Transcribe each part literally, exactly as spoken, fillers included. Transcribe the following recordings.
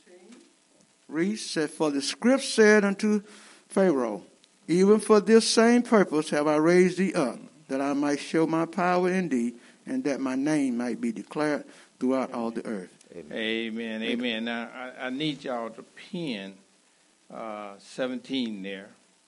reads, said, "For the script said unto Pharaoh, even for this same purpose have I raised thee up, that I might show my power in thee, and that my name might be declared throughout all the earth." Amen. Amen. Amen. Now, I, I need y'all to pin uh, seventeen there.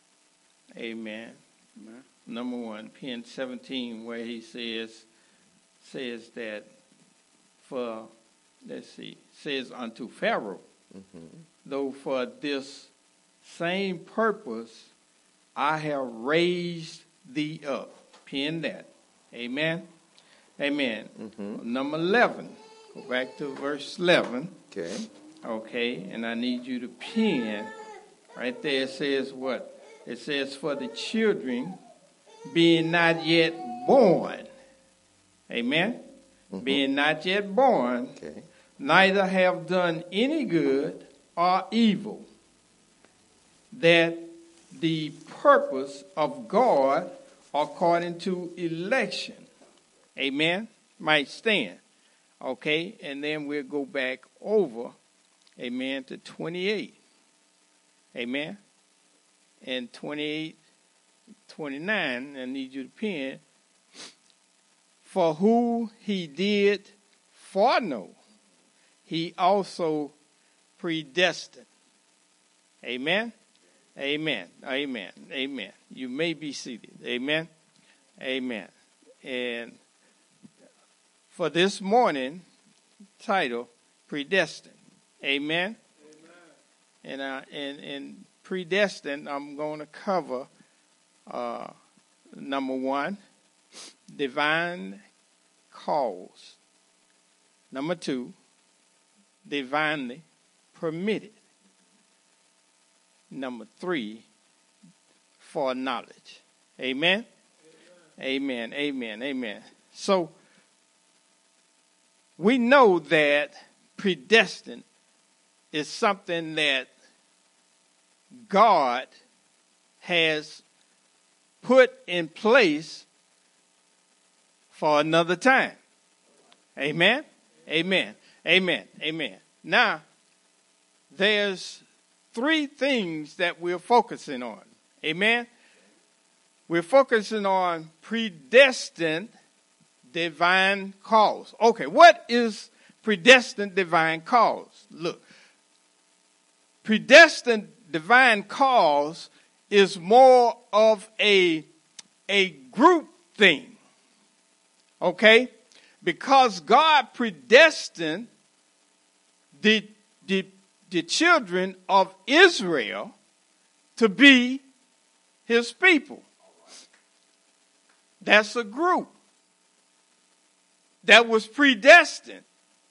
Amen. Amen. Number one, pin seventeen, where he says, says that for, let's see, says unto Pharaoh, mm-hmm. though for this same purpose I have raised thee up. Pin that. Amen. Amen. Mm-hmm. Number eleven. Go back to verse eleven. Okay. Okay. And I need you to pin. Right there it says what? It says, for the children being not yet born. Amen. Mm-hmm. Being not yet born. Okay. Neither have done any good or evil. That the purpose of God according to election, amen, might stand. Okay, and then we'll go back over, amen, to twenty-eight. Amen. And twenty-eight, twenty-nine, I need you to pin, for who he did foreknow, he also predestined. Amen. Amen. Amen. Amen. You may be seated. Amen. Amen. And for this morning, title, predestined. Amen. Amen. And uh, and and predestined, I'm going to cover uh, number one, divine cause. Number two, divinely permitted. Number three, for knowledge. Amen? Amen. Amen. Amen. Amen. So, we know that predestined is something that God has put in place for another time. Amen? Amen. Amen. Amen. Now, there's three things that we're focusing on. Amen? We're focusing on predestined divine cause. Okay, what is predestined divine cause? Look, predestined divine cause is more of a, a group thing. Okay? Because God predestined the, the the children of Israel to be his people. That's a group that was predestined.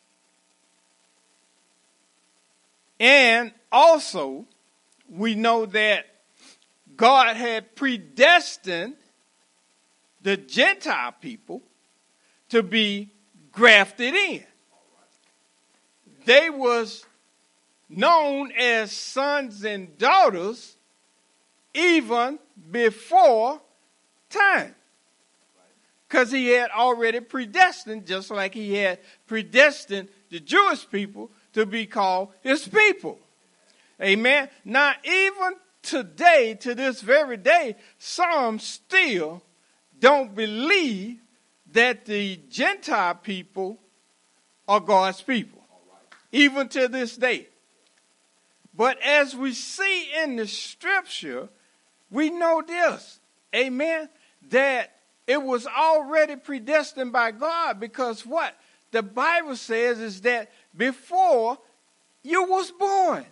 And also, we know that God had predestined the Gentile people to be grafted in. They was known as sons and daughters even before time. Because he had already predestined, just like he had predestined the Jewish people to be called his people. Amen. Now, even today, to this very day, some still don't believe that the Gentile people are God's people. Even to this day. But as we see in the scripture, we know this, amen, that it was already predestined by God, because what the Bible says is that before you was born,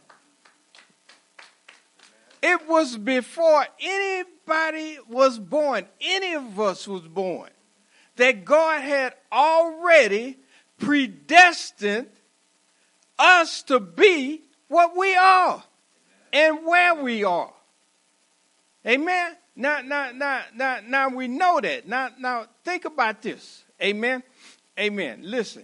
it was before anybody was born, any of us was born, that God had already predestined us to be what we are and where we are. Amen. Now, now, now, now, now we know that. Now, now think about this. Amen. Amen. Listen.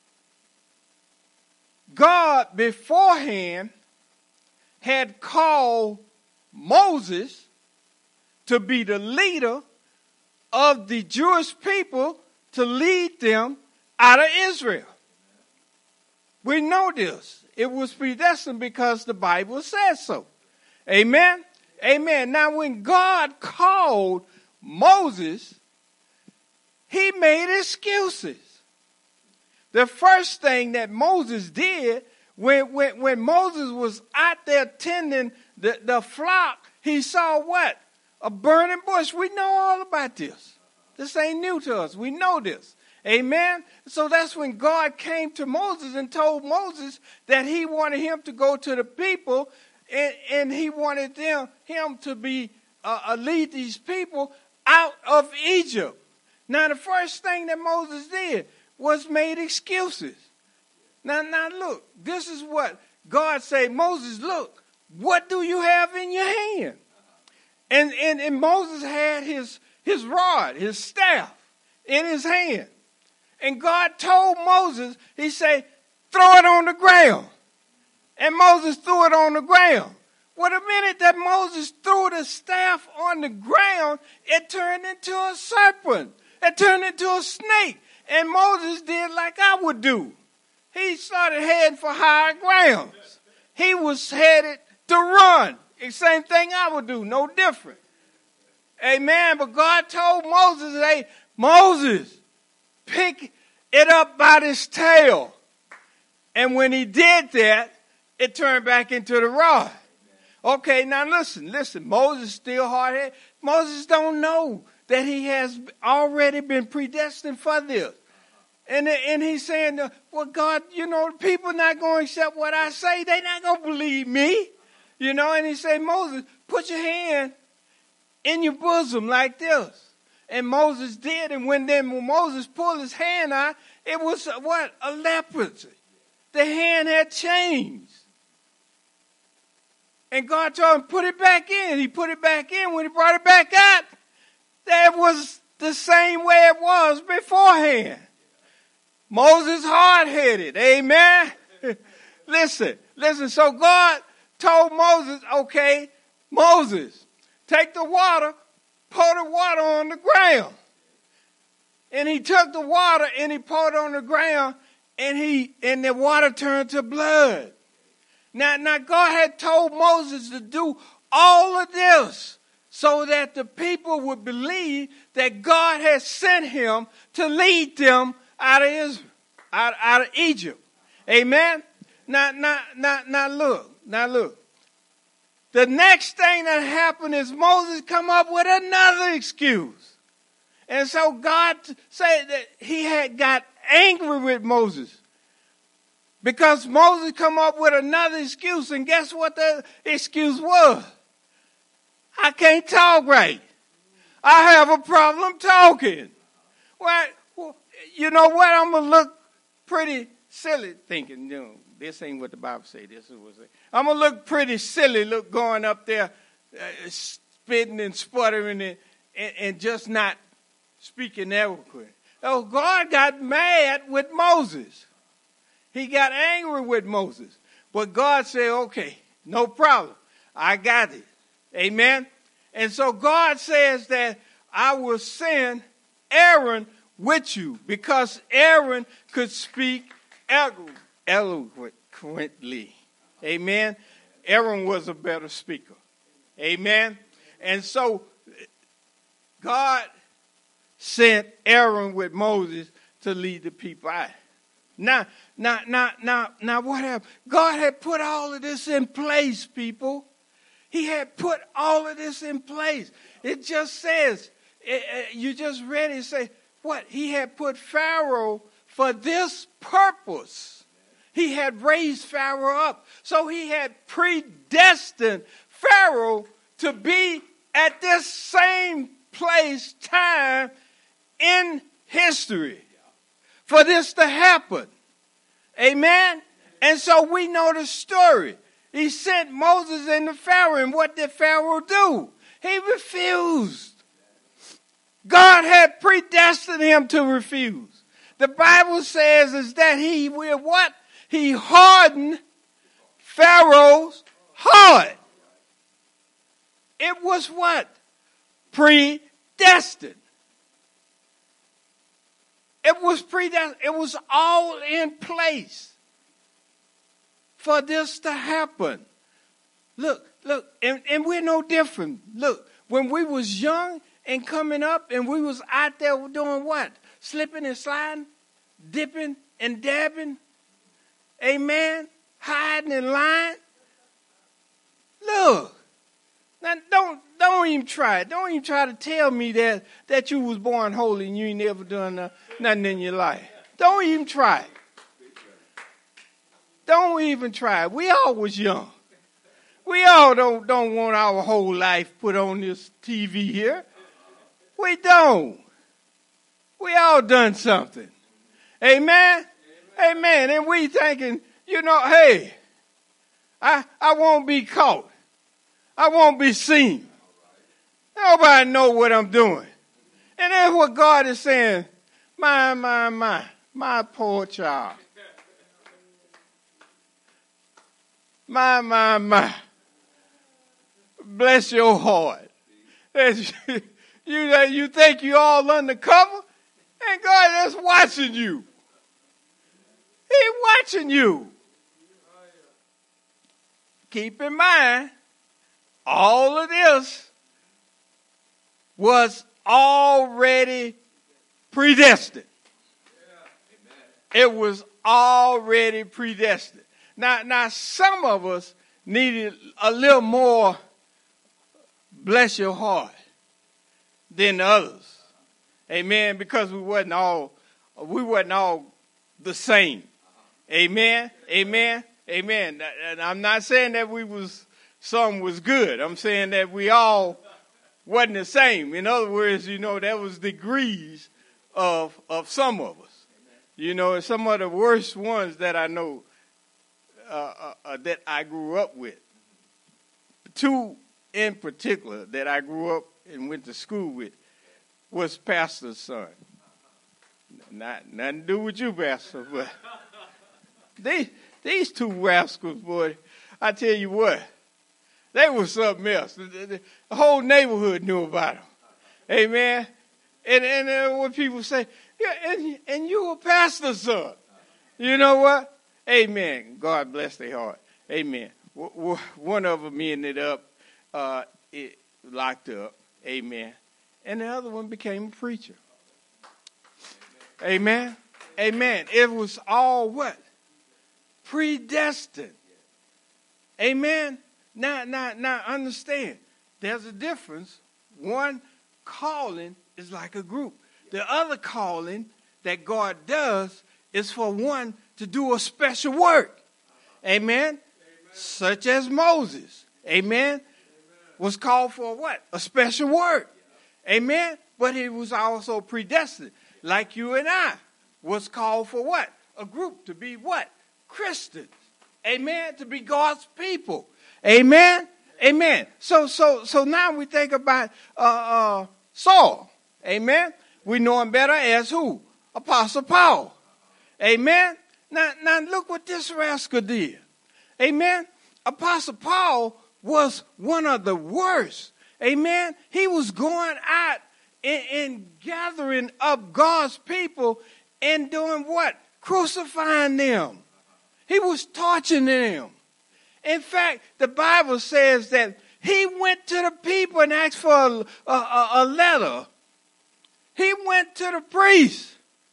God beforehand had called Moses to be the leader of the Jewish people to lead them out of Israel. We know this. It was predestined because the Bible says so. Amen? Amen. Now, when God called Moses, he made excuses. The first thing that Moses did, when, when, when Moses was out there tending the, the flock, he saw what? A burning bush. We know all about this. This ain't new to us. We know this. Amen? So that's when God came to Moses and told Moses that he wanted him to go to the people, and, and he wanted them him to be uh, uh, lead these people out of Egypt. Now, the first thing that Moses did was made excuses. Now, now look, this is what God said. Moses, look, what do you have in your hand? And, and, and Moses had his, his rod, his staff in his hand. And God told Moses, he said, throw it on the ground. And Moses threw it on the ground. Well, the minute that Moses threw the staff on the ground, it turned into a serpent. It turned into a snake. And Moses did like I would do. He started heading for higher grounds. He was headed to run. The same thing I would do, no different. Amen. But God told Moses, hey, Moses, pick it up by its tail. And when he did that, it turned back into the rod. Okay, now listen, listen. Moses still hard-headed. Moses don't know that he has already been predestined for this. And, and he's saying, well, God, you know, people not going to accept what I say. They're not going to believe me. You know, and he said, Moses, put your hand in your bosom like this. And Moses did. And when then when Moses pulled his hand out, it was what? A leprosy. The hand had changed. And God told him, put it back in. He put it back in. When he brought it back out, that was the same way it was beforehand. Moses hard-headed. Amen. Listen, listen. So God told Moses, okay, Moses, take the water, pour the water on the ground. And he took the water and he poured it on the ground, and he and the water turned to blood. Now, now God had told Moses to do all of this so that the people would believe that God had sent him to lead them out of Israel, out, out of Egypt. Amen. Now, now, now, now look, now look. The next thing that happened is Moses come up with another excuse. And so God said that he had got angry with Moses because Moses come up with another excuse. And guess what the excuse was? I can't talk right. I have a problem talking. Well, you know what? I'm going to look pretty silly thinking, you know, this ain't what the Bible say. This is what it say. I'm going to look pretty silly, look going up there, uh, spitting and sputtering and, and, and just not speaking eloquent. Oh, God got mad with Moses. He got angry with Moses. But God said, okay, no problem. I got it. Amen. And so God says that I will send Aaron with you because Aaron could speak eloquently. Amen. Aaron was a better speaker. Amen. And so God sent Aaron with Moses to lead the people out. Now, now, now, now, now what happened? God had put all of this in place, people. He had put all of this in place. It just says, it, it, you just read it and say, what? He had put Pharaoh for this purpose. He had raised Pharaoh up. So he had predestined Pharaoh to be at this same place, time in history for this to happen. Amen? And so we know the story. He sent Moses into Pharaoh, and what did Pharaoh do? He refused. God had predestined him to refuse. The Bible says is that he will what? He hardened Pharaoh's heart. It was what? Predestined. It was predestined. It was all in place. for this to happen. Look, look, and, and we're no different. Look, when we was young and coming up and we was out there doing what? Slipping and sliding, dipping and dabbing, amen, hiding and lying. Look, now don't don't even try it. Don't even try to tell me that, that you was born holy and you ain't never done uh, nothing in your life. Don't even try it. Don't even try it. We all was young. We all don't don't want our whole life put on this T V here. We don't. We all done something. Amen? Amen. Amen. And we thinking, you know, hey, I, I won't be caught. I won't be seen. Nobody know what I'm doing. And that's what God is saying. My, my, my, my poor child. My, my, my. Bless your heart. You, you think you all undercover? And God is watching you. He's watching you. Keep in mind, all of this was already predestined. It was already predestined. Now, now some of us needed a little more bless your heart than the others. Amen. Because we wasn't all we wasn't all the same. Amen. Amen. Amen. And I'm not saying that we was some was good. I'm saying that we all wasn't the same. In other words, you know, there was degrees of of some of us. You know, and some of the worst ones that I know uh, uh, uh, that I grew up with. Two in particular that I grew up and went to school with was Pastor's son. Not nothing to do with you, Pastor, but they, these two rascals, boy, I tell you what, they were something else. The, the, the whole neighborhood knew about them. Amen. And and uh, when people say, yeah, and, and you a pastor's son, you know what? Amen. God bless their heart. Amen. W- w- one of them ended up uh, it, locked up. Amen. And the other one became a preacher. Amen. Amen. It was all what? Predestined. Amen. Now, now, now understand. There's a difference. One calling is like a group. The other calling that God does is for one to do a special work. Amen. Amen. Such as Moses. Amen. Amen. Was called for what? A special work. Amen. But he was also predestined. Like you and I was called for what? A group to be what? Christians. Amen. To be God's people. Amen. Amen. So so so now we think about uh, uh, Saul. Amen. We know him better as who? Apostle Paul. Amen. Now now look what this rascal did. Amen. Apostle Paul was one of the worst. Amen. He was going out and, and gathering up God's people and doing what? Crucifying them. He was torturing them. In fact, the Bible says that he went to the people and asked for a, a, a letter. He went to the priest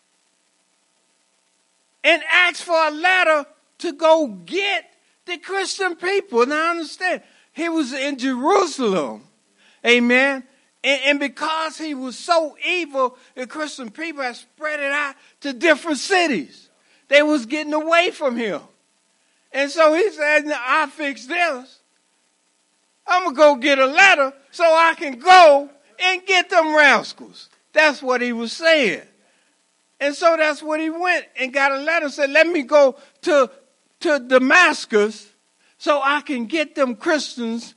and asked for a letter to go get the Christian people. Now understand, he was in Jerusalem. Amen. And, and because he was so evil, the Christian people had spread it out to different cities. They was getting away from him. And so he said, I fix this. I'm going to go get a letter so I can go and get them rascals. That's what he was saying. And so that's what he went and got a letter and said, let me go to, to Damascus so I can get them Christians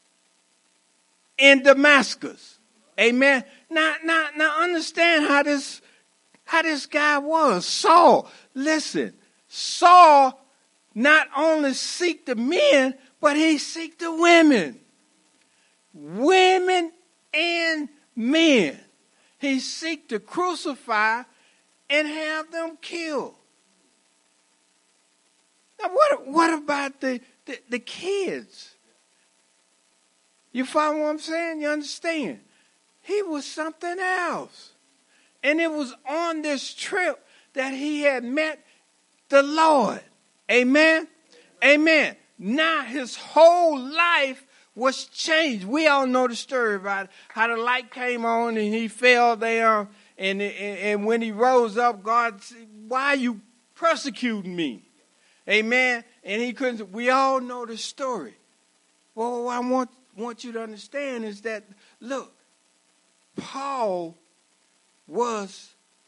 in Damascus. Amen. Now, now, now understand how this, how this guy was. Saul, listen, Saul not only seeked the men, but he seeked the women. Women and men. He seeked to crucify and have them killed. Now, what, what about the, the, the kids? You follow what I'm saying? You understand? He was something else. And it was on this trip that he had met the Lord. Amen? Amen. Now his whole life was changed. We all know the story about how the light came on and he fell there. And, and, and when he rose up, God said, why are you persecuting me? Amen. And he couldn't. We all know the story. Well, what I want, want you to understand is that, look, Paul was,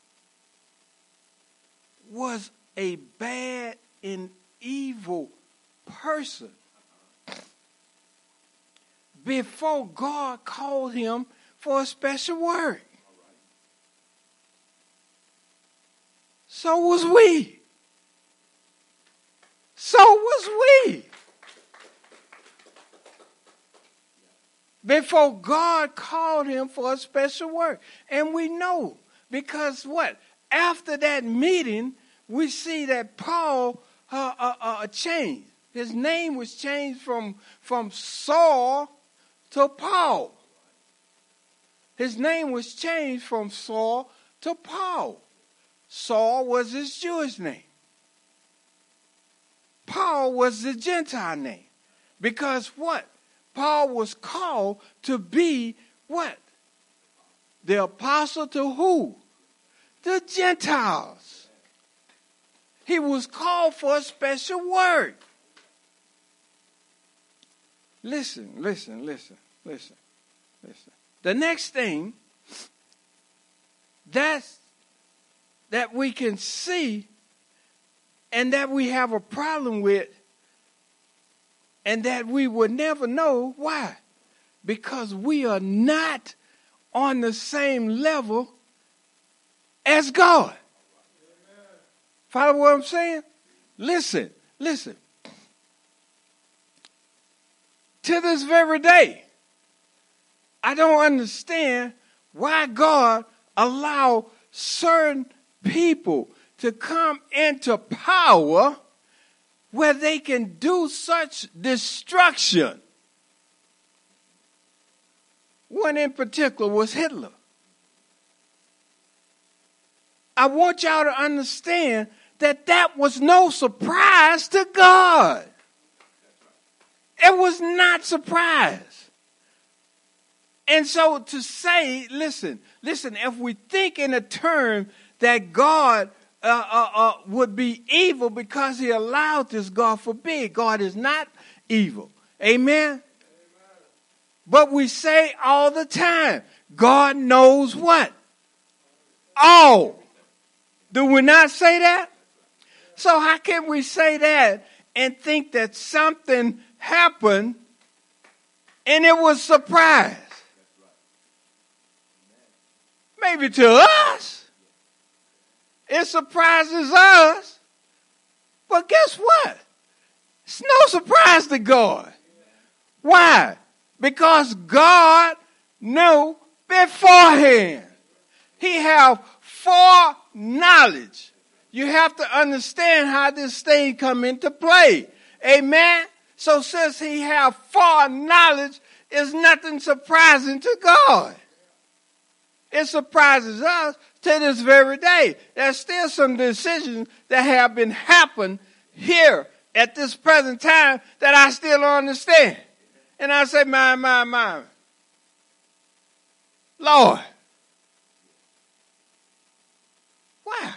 was a bad and evil person before God called him for a special work. So was we. So was we. Before God called him for a special work. And we know because what? After that meeting, we see that Paul uh, uh, uh, changed. His name was changed from, from Saul to Paul. His name was changed from Saul to Paul. Saul was his Jewish name. Paul was the Gentile name. Because what? Paul was called to be what? The apostle to who? The Gentiles. He was called for a special work. Listen, listen, listen, listen, listen. The next thing that's, that we can see and that we have a problem with and that we would never know. Why? Because we are not on the same level as God. Amen. Follow what I'm saying? Listen, listen. To this very day, I don't understand why God allowed certain people to come into power where they can do such destruction. One in particular was Hitler. I want y'all to understand that that was no surprise to God. It was not surprise. And so to say, listen, listen, if we think in a term that God Uh, uh, uh, would be evil because he allowed this, God forbid. God is not evil. Amen? Amen? But we say all the time, God knows what? All. Do we not say that? So how can we say that and think that something happened and it was surprise? Maybe to us. It surprises us. But guess what? It's no surprise to God. Why? Because God knew beforehand. He have foreknowledge. You have to understand how this thing come into play. Amen? So since he have foreknowledge, it's nothing surprising to God. It surprises us to this very day. There's still some decisions that have been happening here at this present time that I still don't understand. And I say, my, my, my. Lord. Why?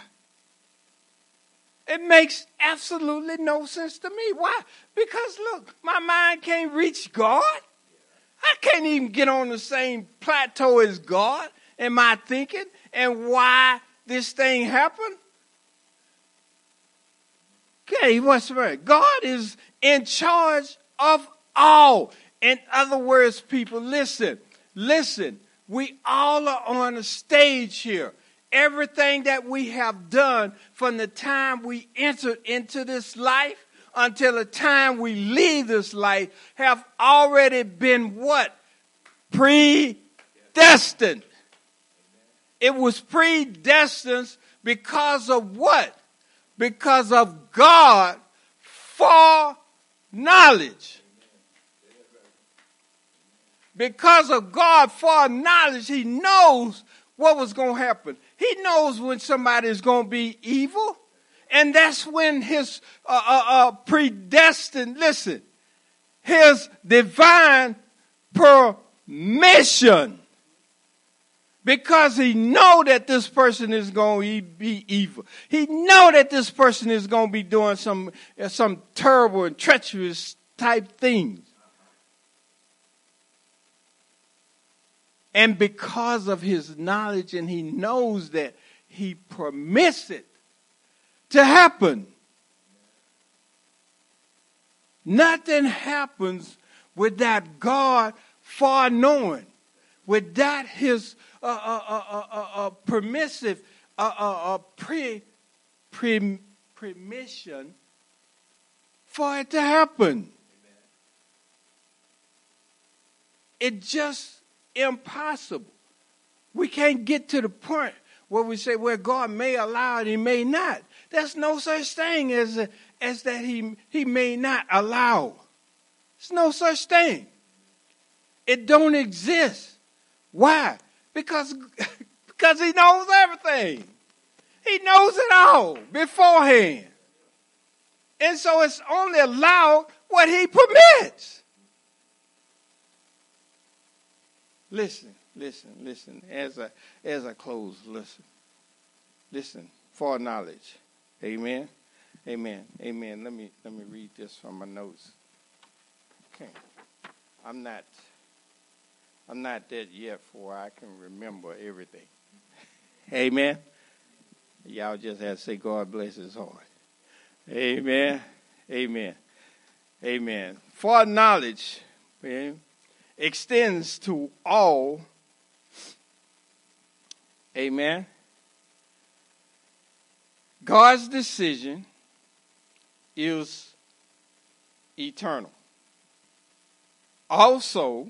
It makes absolutely no sense to me. Why? Because look, my mind can't reach God. I can't even get on the same plateau as God in my thinking and why this thing happened. Okay, what's right? God is in charge of all. In other words, people, listen, listen. We all are on a stage here. Everything that we have done from the time we entered into this life until the time we leave this life have already been what? Predestined. It was predestined because of what? Because of God foreknowledge. Because of God's foreknowledge, he knows what was going to happen. He knows when somebody is going to be evil. And that's when his uh, uh, uh, predestined, listen, his divine permission. Because he know that this person is going to be evil. He know that this person is going to be doing some, some terrible and treacherous type things. And because of his knowledge, and he knows that, he permits it to happen. Nothing happens without God foreknowing, without his uh, uh, uh, uh, uh, uh, permissive uh, uh, uh, pre, pre, permission for it to happen. It just impossible. We can't get to the point where we say, well, God may allow it, he may not. There's no such thing as, a, as that he, he may not allow. There's no such thing. It don't exist. Why? Because, because he knows everything. He knows it all beforehand. And so it's only allowed what he permits. Listen, listen, listen. As I, as I close, listen. Listen, foreknowledge. Amen. Amen. Amen. Let me let me read this from my notes. Okay. I'm not I'm not that yet for I can remember everything. Amen. Y'all just have to say God bless his heart. Amen. Amen. Amen. Foreknowledge, man, extends to all. Amen. God's decision is eternal. Also,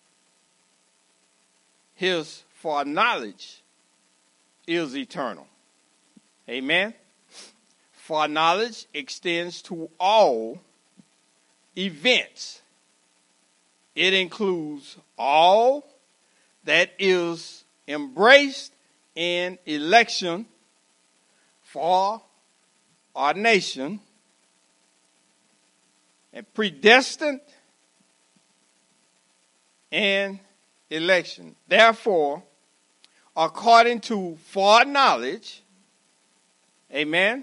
his foreknowledge is eternal. Amen. Foreknowledge extends to all events. It includes all that is embraced in election for our nation and predestined and election. Therefore, according to foreknowledge, amen,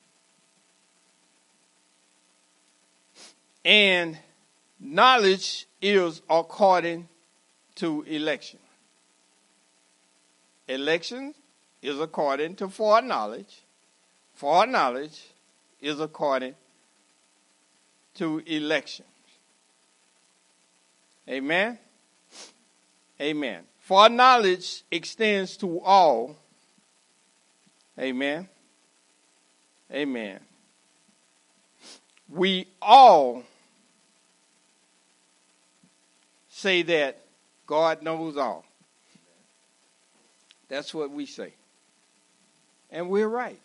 and knowledge is according to election. Election is according to foreknowledge. Foreknowledge is according to election. Amen. Amen. Foreknowledge extends to all. Amen. Amen. We all say that God knows all. That's what we say. And we're right.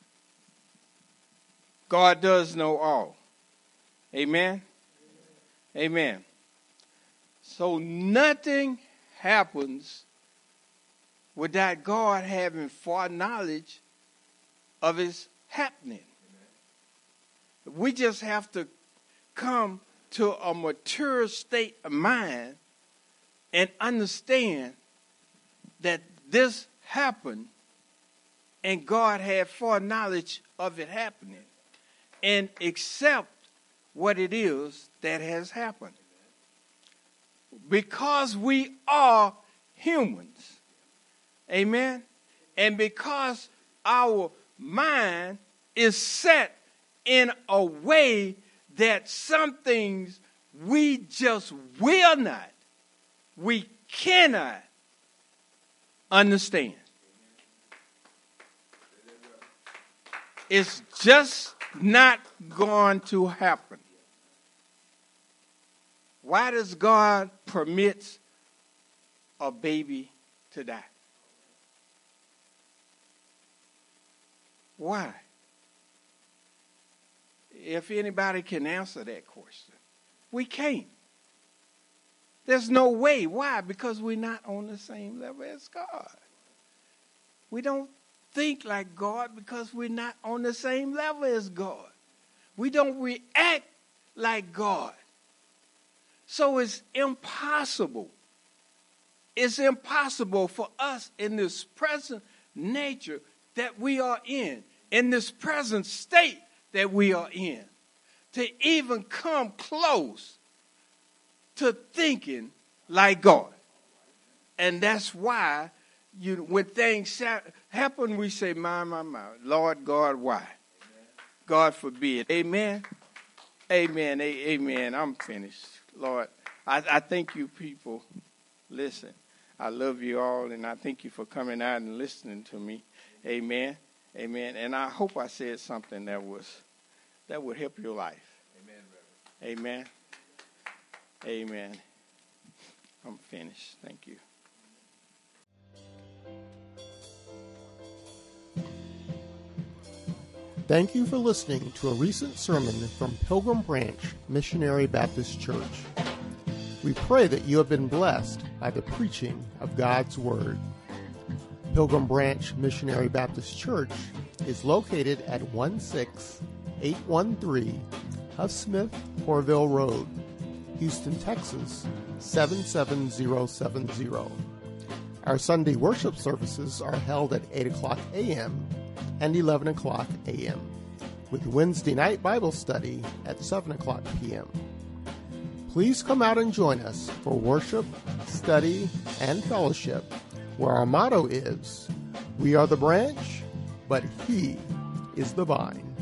God does know all. Amen. Amen. So nothing happens without God having foreknowledge of its happening. We just have to come to a mature state of mind and understand that this happened and God had foreknowledge of it happening, and accept what it is that has happened. Because we are humans. Amen. And because our mind is set in a way that some things we just will not, we cannot understand. It's just not going to happen. Why does God permit a baby to die? if anybody can answer that question. We can't. There's no way. Why? Because we're not on the same level as God. We don't think like God because we're not on the same level as God. We don't react like God. So it's impossible. It's impossible for us in this present nature that we are in, in this present state that we are in, to even come close to thinking like God. And that's why you, when things happen, we say, my, my, my, Lord God, why? Amen. God forbid. Amen. Amen. A- amen. I'm finished. Lord, I, I thank you people. Listen, I love you all, and I thank you for coming out and listening to me. Amen. Amen. And I hope I said something that was that would help your life. Amen, Reverend. Amen. Amen. I'm finished. Thank you. Thank you for listening to a recent sermon from Pilgrim Branch Missionary Baptist Church. We pray that you have been blessed by the preaching of God's Word. Pilgrim Branch Missionary Baptist Church is located at one six eight one three Huff Smith Corville Road, Houston, Texas seven seven zero seven zero. Our Sunday worship services are held at eight o'clock a.m. and eleven o'clock a.m., with Wednesday night Bible study at seven o'clock p.m. Please come out and join us for worship, study, and fellowship, where our motto is, we are the branch, but he is the vine.